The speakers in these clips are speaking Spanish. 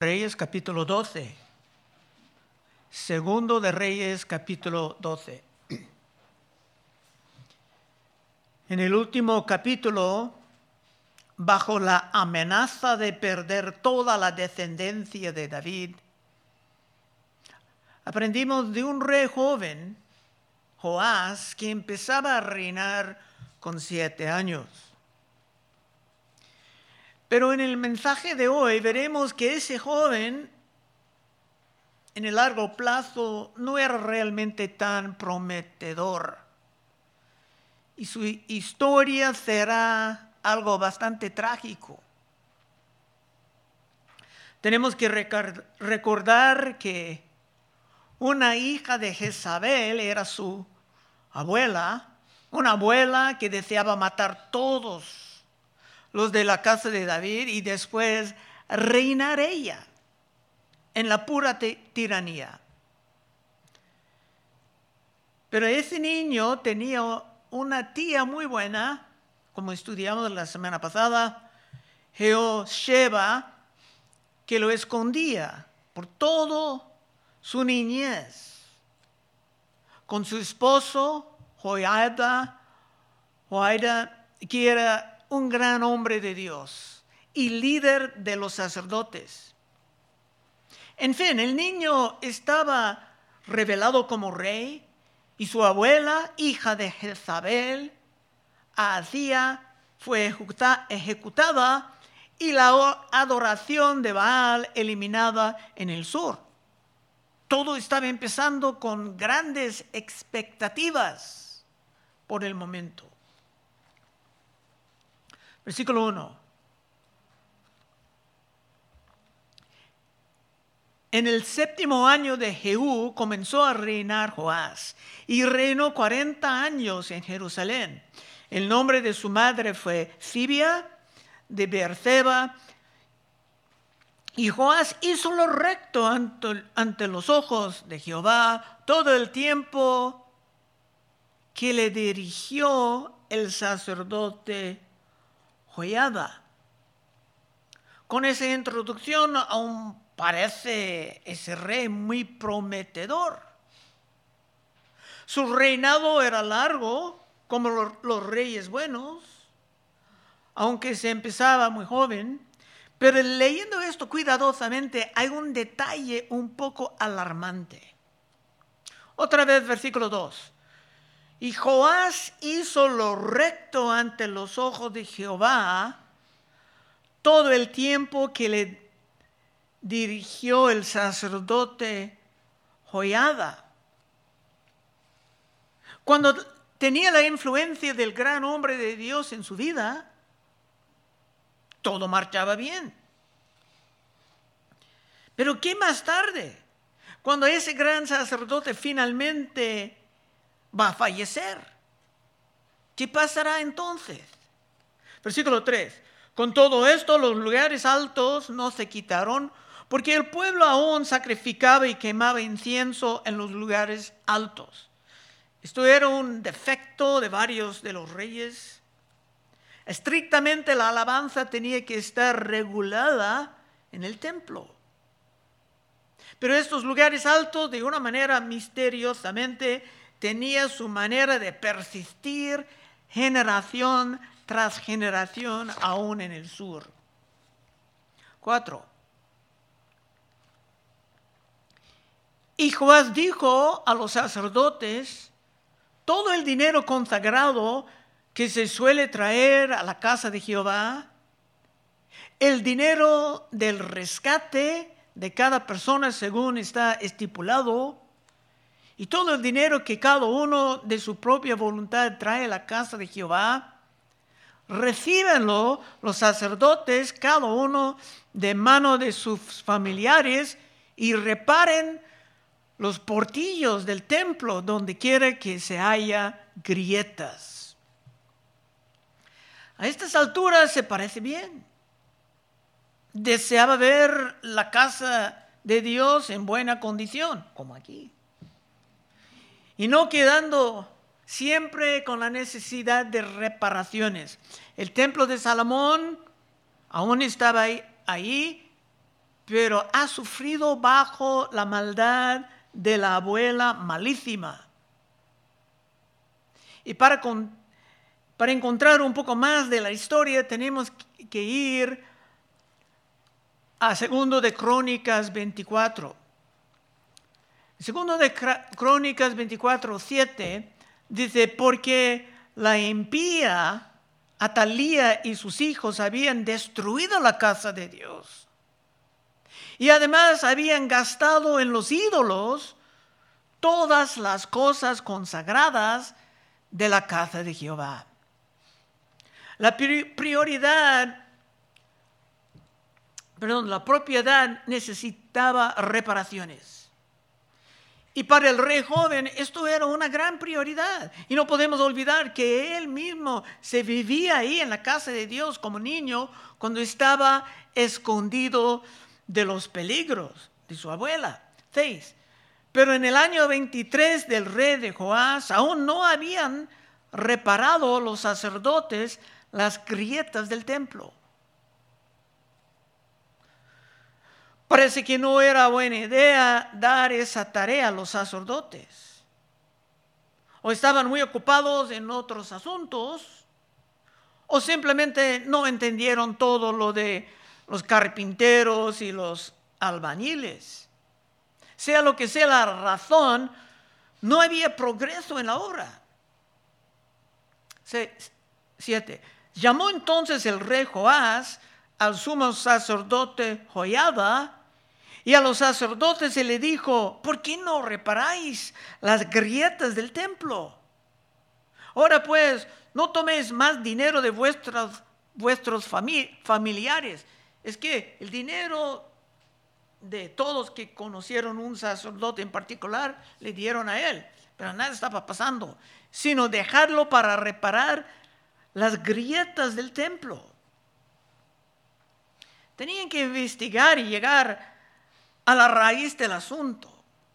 Reyes capítulo 12. Segundo de Reyes capítulo 12. En el último capítulo, bajo la amenaza de perder toda la descendencia de David, aprendimos de un rey joven, Joás, que empezaba a reinar con 7 años. Pero en el mensaje de hoy veremos que ese joven, en el largo plazo, no era realmente tan prometedor. Y su historia será algo bastante trágico. Tenemos que recordar que una hija de Jezabel era su abuela, una abuela que deseaba matar todos los de la casa de David y después reinar ella en la pura tiranía. Pero ese niño tenía una tía muy buena, como estudiamos la semana pasada, Jehosheba, que lo escondía por toda su niñez. Con su esposo, Joiada, que era un gran hombre de Dios y líder de los sacerdotes. En fin, el niño estaba revelado como rey y su abuela, hija de Jezabel, Ahazía, fue ejecutada y la adoración de Baal eliminada en el sur. Todo estaba empezando con grandes expectativas por el momento. Versículo 1. En el 7º año de Jehú comenzó a reinar Joás y reinó 40 años en Jerusalén. El nombre de su madre fue Zibia de Beerseba. Y Joás hizo lo recto ante los ojos de Jehová todo el tiempo que le dirigió el sacerdote Joiada. Con esa introducción aún parece ese rey muy prometedor. Su reinado era largo, como los reyes buenos, aunque se empezaba muy joven. Pero leyendo esto cuidadosamente hay un detalle un poco alarmante. Otra vez, versículo 2. Y Joás hizo lo recto ante los ojos de Jehová todo el tiempo que le dirigió el sacerdote Joiada. Cuando tenía la influencia del gran hombre de Dios en su vida, todo marchaba bien. Pero ¿qué más tarde? Cuando ese gran sacerdote finalmente va a fallecer, ¿qué pasará entonces? Versículo 3. Con todo esto, los lugares altos no se quitaron, porque el pueblo aún sacrificaba y quemaba incienso en los lugares altos. Esto era un defecto de varios de los reyes. Estrictamente la alabanza tenía que estar regulada en el templo. Pero estos lugares altos, de una manera misteriosamente, tenían su manera de persistir generación tras generación aún en el sur. 4. Y Joás dijo a los sacerdotes: todo el dinero consagrado que se suele traer a la casa de Jehová, el dinero del rescate de cada persona según está estipulado, y todo el dinero que cada uno de su propia voluntad trae a la casa de Jehová, recíbenlo los sacerdotes, cada uno de mano de sus familiares, y reparen los portillos del templo donde quiera que se haya grietas. A estas alturas se parece bien. Deseaba ver la casa de Dios en buena condición, como aquí, y no quedando siempre con la necesidad de reparaciones. El templo de Salomón aún estaba ahí, pero ha sufrido bajo la maldad de la abuela malísima. Y para encontrar un poco más de la historia, tenemos que ir a 2 de Crónicas 24. 2 de Crónicas 24:7 dice, porque la impía Atalía y sus hijos habían destruido la casa de Dios. Y además habían gastado en los ídolos todas las cosas consagradas de la casa de Jehová. La propiedad necesitaba reparaciones. Y para el rey joven esto era una gran prioridad. Y no podemos olvidar que él mismo se vivía ahí en la casa de Dios como niño cuando estaba escondido de los peligros de su abuela. 6. Pero en el año 23 del rey de Joás aún no habían reparado los sacerdotes las grietas del templo. Parece que no era buena idea dar esa tarea a los sacerdotes. O estaban muy ocupados en otros asuntos, o simplemente no entendieron todo lo de los carpinteros y los albañiles. Sea lo que sea la razón, no había progreso en la obra. 7. Llamó entonces el rey Joás al sumo sacerdote Joiada y a los sacerdotes se le dijo, ¿por qué no reparáis las grietas del templo? Ahora pues, no toméis más dinero de vuestros familiares. Es que el dinero de todos que conocieron un sacerdote en particular, le dieron a él. Pero nada estaba pasando, sino dejarlo para reparar las grietas del templo. Tenían que investigar y llegar a la raíz del asunto.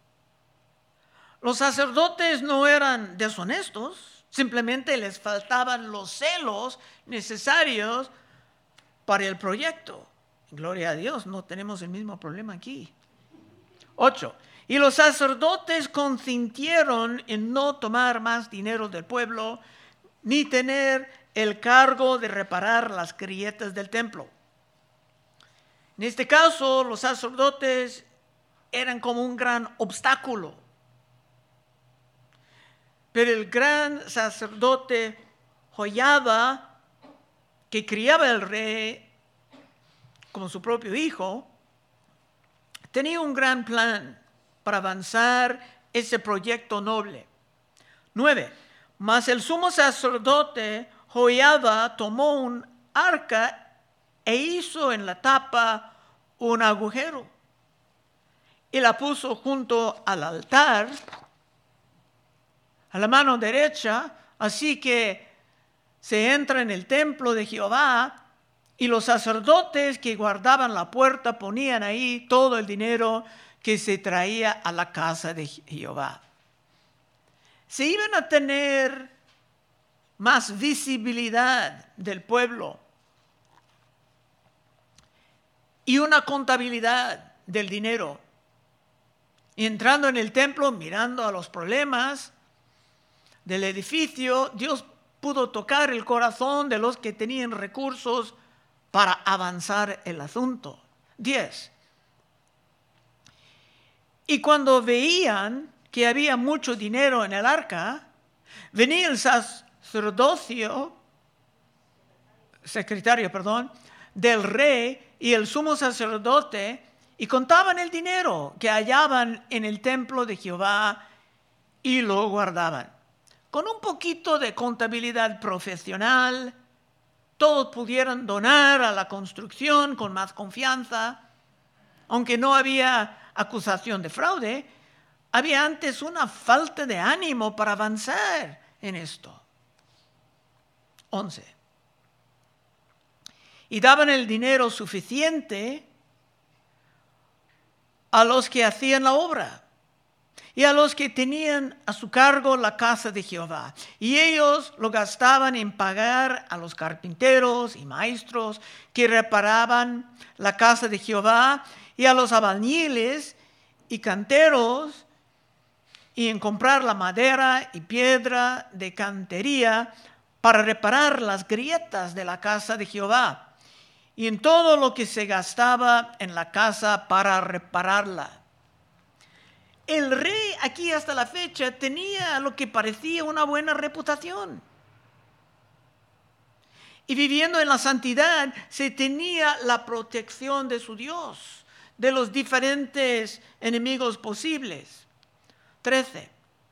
Los sacerdotes no eran deshonestos, simplemente les faltaban los celos necesarios para el proyecto. Gloria a Dios, no tenemos el mismo problema aquí. 8. Y los sacerdotes consintieron en no tomar más dinero del pueblo, ni tener el cargo de reparar las grietas del templo. En este caso, los sacerdotes eran como un gran obstáculo. Pero el gran sacerdote Joiada, que criaba al rey como su propio hijo, tenía un gran plan para avanzar ese proyecto noble. 9. Mas el sumo sacerdote Joiada tomó un arca e hizo en la tapa un agujero y la puso junto al altar a la mano derecha, así que se entra en el templo de Jehová y los sacerdotes que guardaban la puerta ponían ahí todo el dinero que se traía a la casa de Jehová. Se iban a tener más visibilidad del pueblo y una contabilidad del dinero. Y entrando en el templo, mirando a los problemas del edificio, Dios pudo tocar el corazón de los que tenían recursos para avanzar el asunto. 10. Y cuando veían que había mucho dinero en el arca, venía el secretario del rey y el sumo sacerdote y contaban el dinero que hallaban en el templo de Jehová y lo guardaban. Con un poquito de contabilidad profesional, todos pudieran donar a la construcción con más confianza. Aunque no había acusación de fraude, había antes una falta de ánimo para avanzar en esto. 11. Y daban el dinero suficiente a los que hacían la obra y a los que tenían a su cargo la casa de Jehová. Y ellos lo gastaban en pagar a los carpinteros y maestros que reparaban la casa de Jehová y a los albañiles y canteros, y en comprar la madera y piedra de cantería para reparar las grietas de la casa de Jehová, y en todo lo que se gastaba en la casa para repararla. El rey aquí hasta la fecha tenía lo que parecía una buena reputación. Y viviendo en la santidad se tenía la protección de su Dios, de los diferentes enemigos posibles. 13.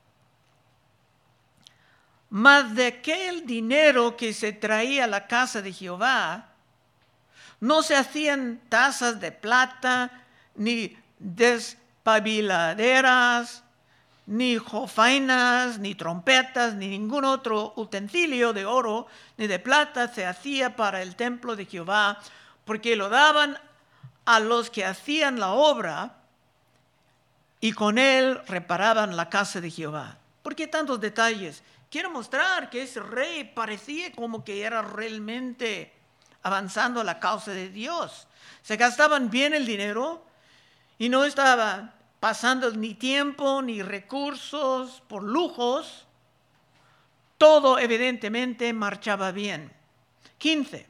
Mas de aquel dinero que se traía a la casa de Jehová, no se hacían tazas de plata, ni despabiladeras, ni jofainas, ni trompetas, ni ningún otro utensilio de oro, ni de plata se hacía para el templo de Jehová, porque lo daban a los que hacían la obra, y con él reparaban la casa de Jehová. ¿Por qué tantos detalles? Quiero mostrar que ese rey parecía como que era realmente avanzando la causa de Dios. Se gastaban bien el dinero y no estaba pasando ni tiempo ni recursos por lujos. Todo evidentemente marchaba bien. 15.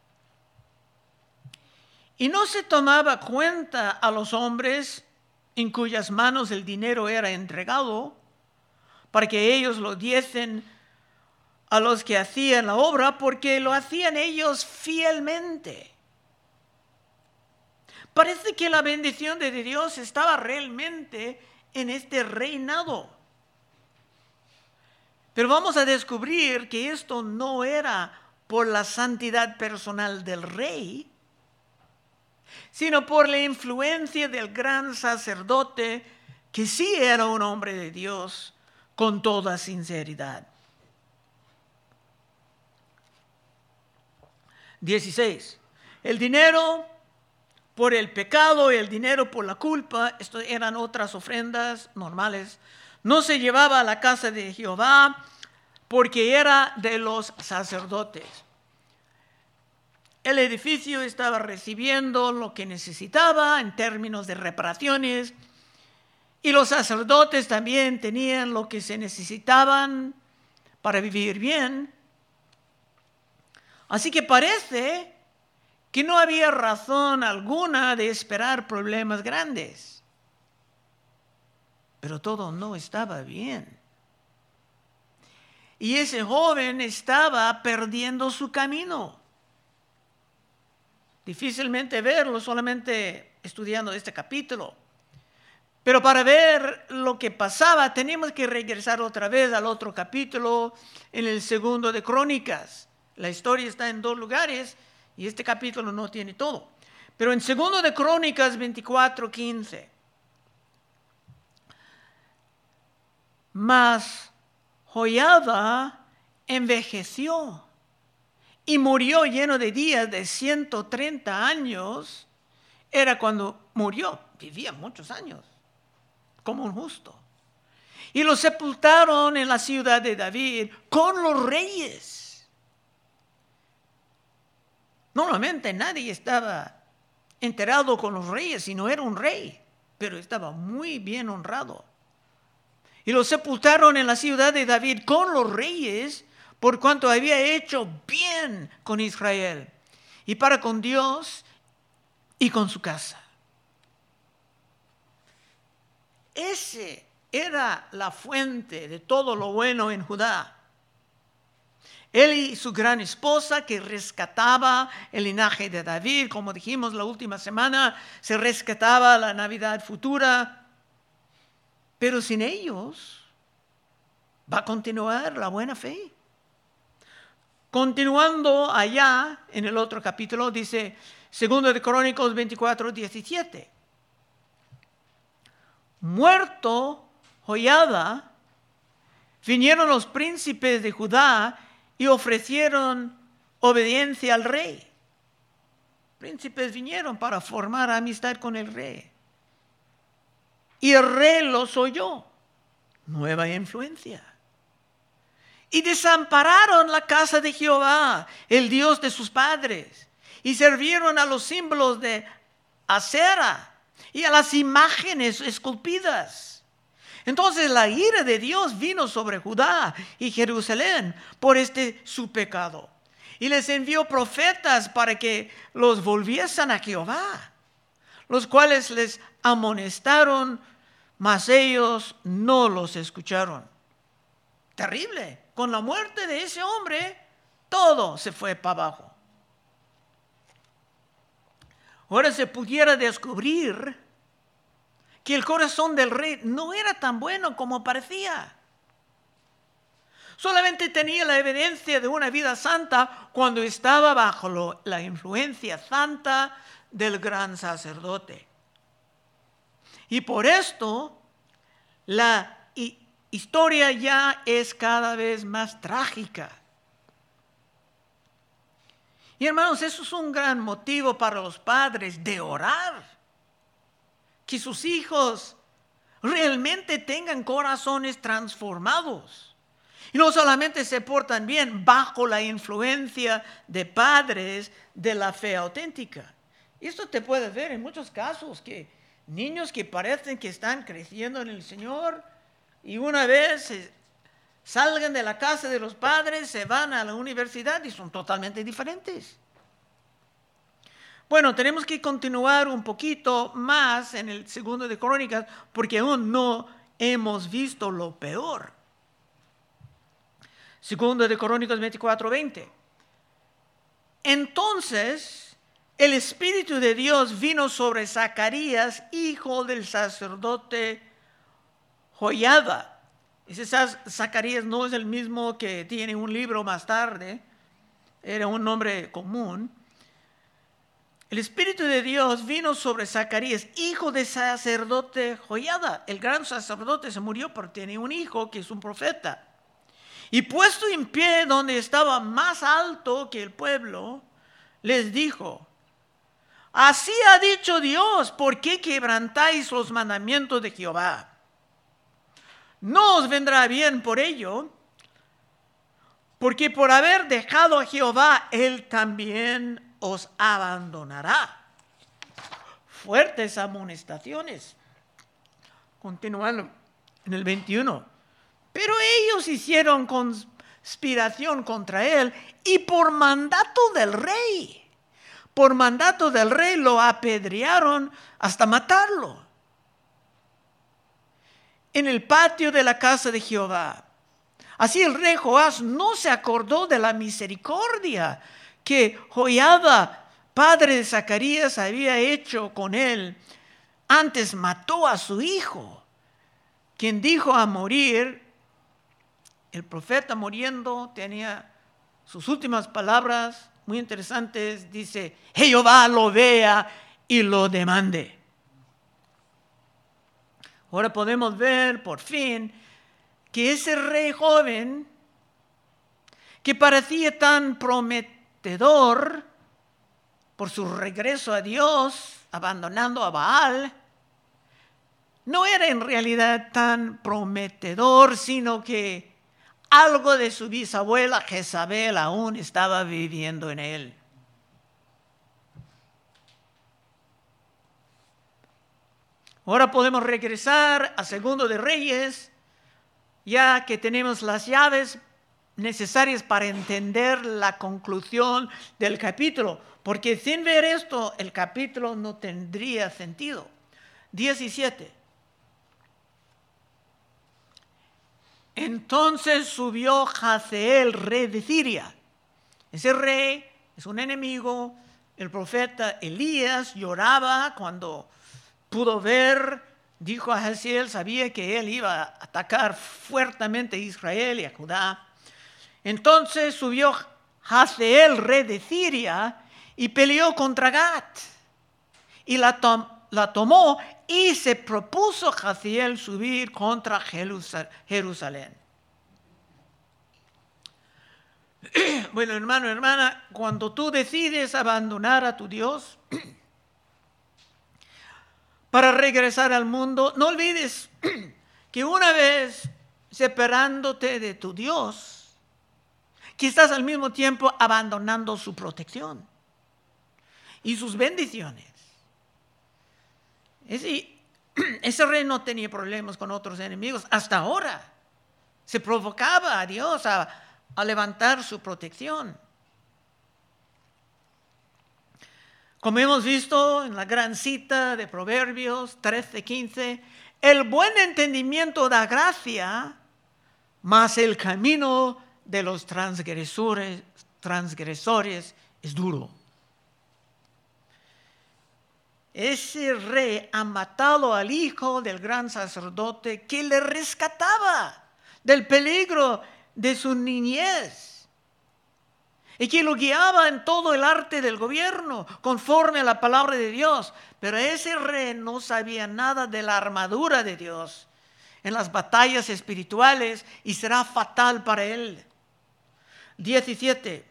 Y no se tomaba cuenta a los hombres en cuyas manos el dinero era entregado, para que ellos lo diesen a los que hacían la obra, porque lo hacían ellos fielmente. Parece que la bendición de Dios estaba realmente en este reinado. Pero vamos a descubrir que esto no era por la santidad personal del rey, sino por la influencia del gran sacerdote, que sí era un hombre de Dios con toda sinceridad. 16. El dinero por el pecado y el dinero por la culpa, esto eran otras ofrendas normales, no se llevaba a la casa de Jehová porque era de los sacerdotes. El edificio estaba recibiendo lo que necesitaba en términos de reparaciones, y los sacerdotes también tenían lo que se necesitaban para vivir bien. Así que parece que no había razón alguna de esperar problemas grandes. Pero todo no estaba bien. Y ese joven estaba perdiendo su camino. Difícilmente verlo solamente estudiando este capítulo. Pero para ver lo que pasaba, tenemos que regresar otra vez al otro capítulo, en el 2 de Crónicas. La historia está en 2 lugares y este capítulo no tiene todo. Pero en 2 de Crónicas 24:15. Mas Joiada envejeció y murió lleno de días, de 130 años. Era cuando murió, vivía muchos años, como un justo. Y lo sepultaron en la ciudad de David con los reyes. Normalmente nadie estaba enterrado con los reyes, si no era un rey, pero estaba muy bien honrado. Y lo sepultaron en la ciudad de David con los reyes, por cuanto había hecho bien con Israel, y para con Dios y con su casa. Ese era la fuente de todo lo bueno en Judá. Él y su gran esposa, que rescataba el linaje de David, como dijimos la última semana, se rescataba la Navidad futura. Pero sin ellos va a continuar la buena fe. Continuando allá en el otro capítulo, dice 2 de Crónicas 24:17. Muerto Joiada, vinieron los príncipes de Judá y ofrecieron obediencia al rey. Príncipes vinieron para formar amistad con el rey. Y el rey los oyó. Nueva influencia. Y desampararon la casa de Jehová, el Dios de sus padres, y sirvieron a los símbolos de Acera y a las imágenes esculpidas. Entonces la ira de Dios vino sobre Judá y Jerusalén por su pecado. Y les envió profetas para que los volviesen a Jehová, los cuales les amonestaron, mas ellos no los escucharon. Terrible. Con la muerte de ese hombre, todo se fue para abajo. Ahora se pudiera descubrir que el corazón del rey no era tan bueno como parecía. Solamente tenía la evidencia de una vida santa cuando estaba bajo la influencia santa del gran sacerdote. Y por esto la historia ya es cada vez más trágica. Y hermanos, eso es un gran motivo para los padres de orar. Que sus hijos realmente tengan corazones transformados. Y no solamente se portan bien bajo la influencia de padres de la fe auténtica. Esto te puede ver en muchos casos, que niños que parecen que están creciendo en el Señor y una vez salgan de la casa de los padres, se van a la universidad y son totalmente diferentes. Bueno, tenemos que continuar un poquito más en el segundo de Crónicas porque aún no hemos visto lo peor. Segundo de Crónicas 24:20. Entonces el Espíritu de Dios vino sobre Zacarías, hijo del sacerdote Joiada. Ese Zacarías no es el mismo que tiene un libro más tarde, era un nombre común. El Espíritu de Dios vino sobre Zacarías, hijo del sacerdote Joiada. El gran sacerdote se murió, pero tiene un hijo que es un profeta. Y puesto en pie donde estaba más alto que el pueblo, les dijo: así ha dicho Dios, ¿por qué quebrantáis los mandamientos de Jehová? No os vendrá bien por ello, porque por haber dejado a Jehová, Él también os abandonará. Fuertes amonestaciones. Continuando en el 21. Pero ellos hicieron conspiración contra él y por mandato del rey lo apedrearon hasta matarlo en el patio de la casa de Jehová. Así el rey Joás no se acordó de la misericordia que Joiada, padre de Zacarías, había hecho con él. Antes mató a su hijo, quien dijo a morir. El profeta muriendo tenía sus últimas palabras muy interesantes. Dice: Jehová lo vea y lo demande. Ahora podemos ver por fin que ese rey joven, que parecía tan prometedor por su regreso a Dios, abandonando a Baal, no era en realidad tan prometedor, sino que algo de su bisabuela Jezabel aún estaba viviendo en él. Ahora podemos regresar a Segundo de Reyes, ya que tenemos las llaves necesarias para entender la conclusión del capítulo, porque sin ver esto el capítulo no tendría sentido. 17. Entonces subió Jazeel, rey de Siria. Ese rey es un enemigo. El profeta Elías lloraba cuando pudo ver, dijo a Jazeel, sabía que él iba a atacar fuertemente a Israel y a Judá. Entonces subió Jazeel, rey de Siria, y peleó contra Gat. Y la tomó, y se propuso Jazeel subir contra Jerusalén. Bueno, hermano, hermana, cuando tú decides abandonar a tu Dios para regresar al mundo, no olvides que una vez separándote de tu Dios, que estás al mismo tiempo abandonando su protección y sus bendiciones. Ese rey no tenía problemas con otros enemigos hasta ahora. Se provocaba a Dios a levantar su protección. Como hemos visto en la gran cita de Proverbios 13:15, el buen entendimiento da gracia, mas el camino de los transgresores es duro. Ese rey ha matado al hijo del gran sacerdote que le rescataba del peligro de su niñez y que lo guiaba en todo el arte del gobierno conforme a la palabra de Dios. Pero ese rey no sabía nada de la armadura de Dios en las batallas espirituales y será fatal para él. 17.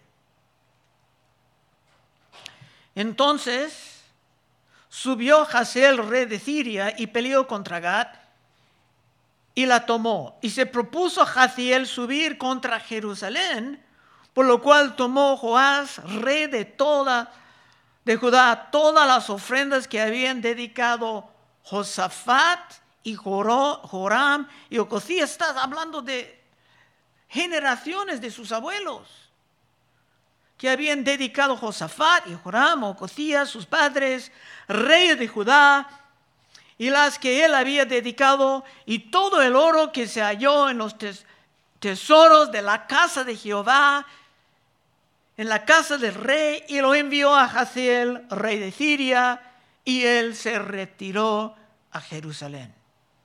Entonces subió Hazael, rey de Siria, y peleó contra Gat y la tomó. Y se propuso Hazael subir contra Jerusalén, por lo cual tomó Joás, rey de Judá, todas las ofrendas que habían dedicado Josafat y Joram y Ocosías. Estás hablando de generaciones de sus abuelos que habían dedicado Josafat y Joram, Ocosías, sus padres, reyes de Judá, y las que él había dedicado, y todo el oro que se halló en los tesoros de la casa de Jehová, en la casa del rey, y lo envió a Hazael, rey de Siria, y él se retiró a Jerusalén.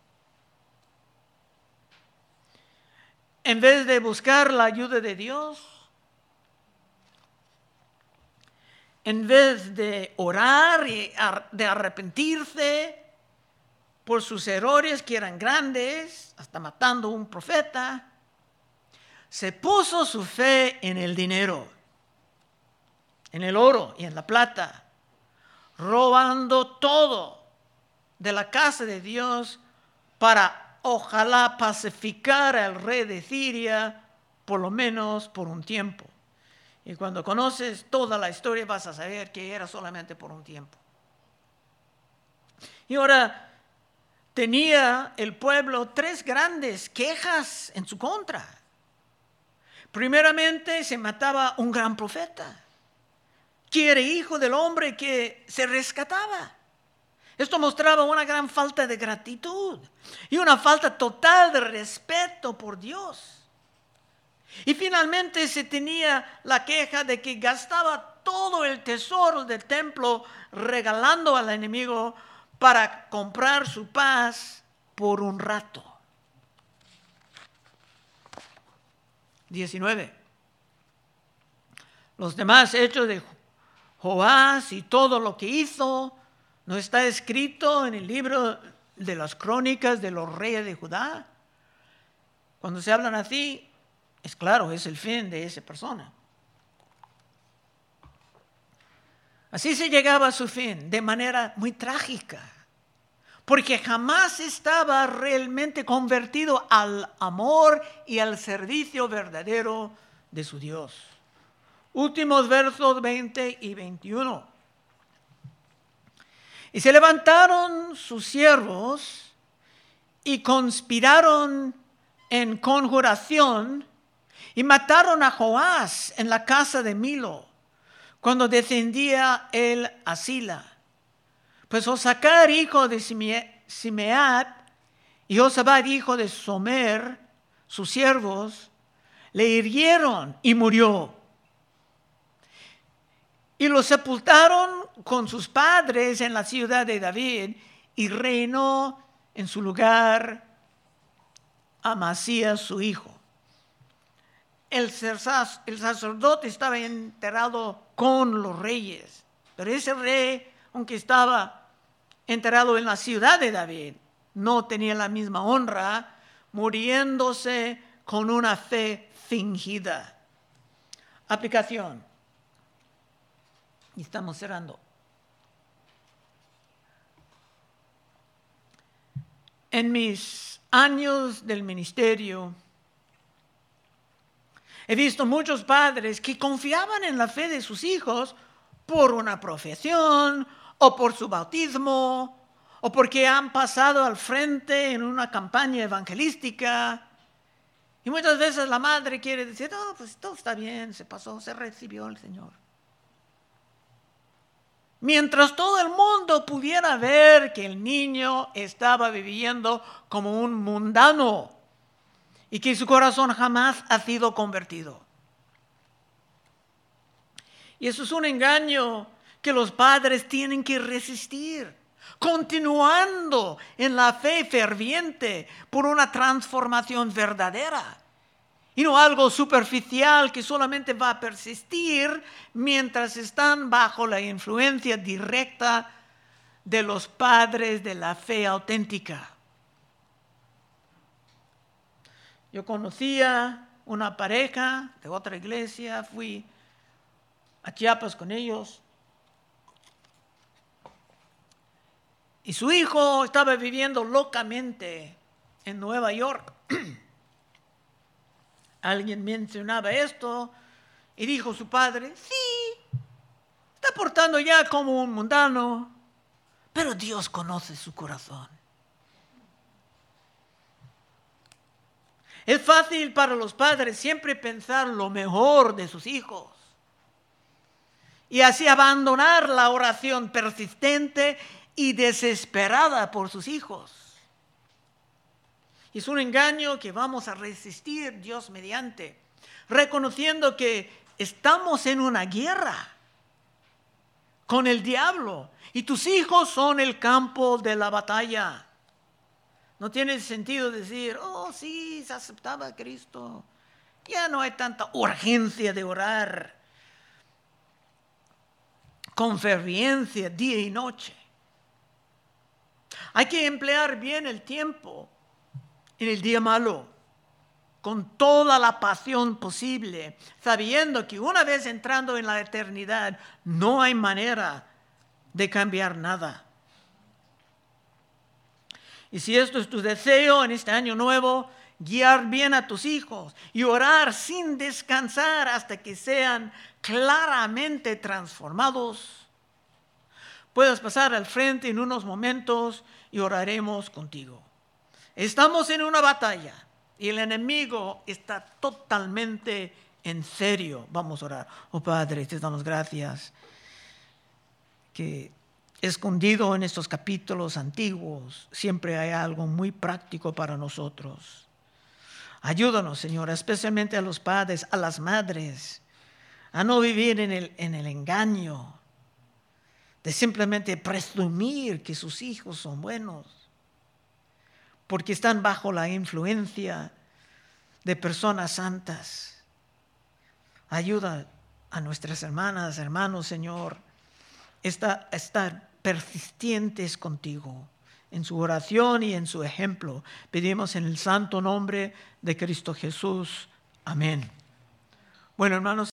En vez de buscar la ayuda de Dios, en vez de orar y de arrepentirse por sus errores que eran grandes, hasta matando a un profeta, se puso su fe en el dinero, en el oro y en la plata, robando todo de la casa de Dios para ojalá pacificar al rey de Siria, por lo menos por un tiempo. Y cuando conoces toda la historia vas a saber que era solamente por un tiempo. Y ahora tenía el pueblo tres grandes quejas en su contra. Primeramente, se mataba un gran profeta, que era hijo del hombre que se rescataba. Esto mostraba una gran falta de gratitud y una falta total de respeto por Dios. Y finalmente se tenía la queja de que gastaba todo el tesoro del templo regalando al enemigo para comprar su paz por un rato. 19. Los demás hechos de Joás y todo lo que hizo no está escrito en el libro de las crónicas de los reyes de Judá. Cuando se hablan así, es claro, es el fin de esa persona. Así se llegaba a su fin de manera muy trágica, porque jamás estaba realmente convertido al amor y al servicio verdadero de su Dios. Últimos versos 20 y 21. Y se levantaron sus siervos y conspiraron en conjuración y mataron a Joás en la casa de Milo, cuando descendía él a Sila. Pues Josacar, hijo de Simeat, y Josabad, hijo de Somer, sus siervos, le hirieron y murió. Y lo sepultaron con sus padres en la ciudad de David, y reinó en su lugar Amasías, su hijo. El sacerdote estaba enterrado con los reyes, pero ese rey, aunque estaba enterrado en la ciudad de David, no tenía la misma honra, muriéndose con una fe fingida. Aplicación. Y estamos cerrando. En mis años del ministerio, he visto muchos padres que confiaban en la fe de sus hijos por una profesión o por su bautismo o porque han pasado al frente en una campaña evangelística. Y muchas veces la madre quiere decir, no, pues todo está bien, se pasó, se recibió el Señor. Mientras todo el mundo pudiera ver que el niño estaba viviendo como un mundano y que su corazón jamás ha sido convertido. Y eso es un engaño que los padres tienen que resistir, continuando en la fe ferviente por una transformación verdadera. Y no algo superficial que solamente va a persistir mientras están bajo la influencia directa de los padres de la fe auténtica. Yo conocía una pareja de otra iglesia, fui a Chiapas con ellos. Y su hijo estaba viviendo locamente en Nueva York. Alguien mencionaba esto y dijo su padre, sí, está portando ya como un mundano, pero Dios conoce su corazón. Es fácil para los padres siempre pensar lo mejor de sus hijos y así abandonar la oración persistente y desesperada por sus hijos. Es un engaño que vamos a resistir Dios mediante, reconociendo que estamos en una guerra con el diablo y tus hijos son el campo de la batalla. No tiene sentido decir, oh sí, se aceptaba a Cristo, ya no hay tanta urgencia de orar con fervencia día y noche. Hay que emplear bien el tiempo en el día malo, con toda la pasión posible, sabiendo que una vez entrando en la eternidad, no hay manera de cambiar nada. Y si esto es tu deseo en este año nuevo, guiar bien a tus hijos y orar sin descansar hasta que sean claramente transformados, puedes pasar al frente en unos momentos y oraremos contigo. Estamos en una batalla y el enemigo está totalmente en serio. Vamos a orar. Oh Padre, te damos gracias que escondido en estos capítulos antiguos siempre hay algo muy práctico para nosotros. Ayúdanos, Señor, especialmente a los padres, a las madres, a no vivir en el engaño de simplemente presumir que sus hijos son buenos, porque están bajo la influencia de personas santas. Ayuda a nuestras hermanas, hermanos, Señor, estar persistentes contigo en su oración y en su ejemplo. Pedimos en el santo nombre de Cristo Jesús. Amén. Bueno, hermanos.